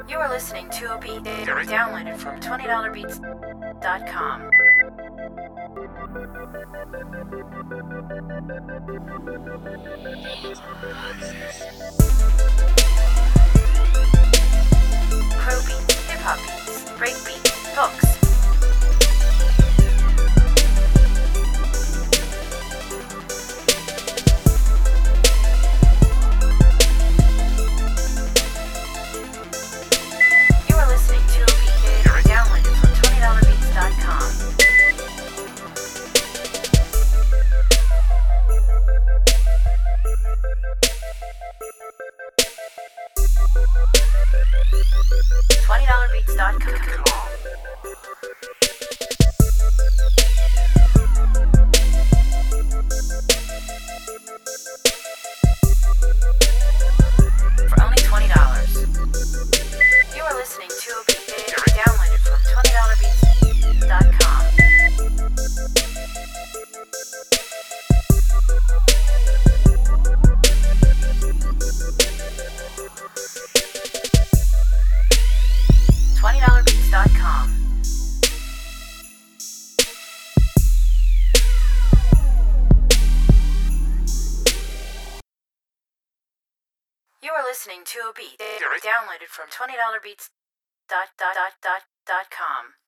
You are listening to a beat downloaded from $20beats.com. Pro beats, hip hop beats, break beats, hooks. You are listening to a beat downloaded from $20beats.com. $20beats.com. For only $20. You are listening to a beat downloaded from $20beats.com. $20beats.com. You are listening to a beat downloaded from $20beats.com.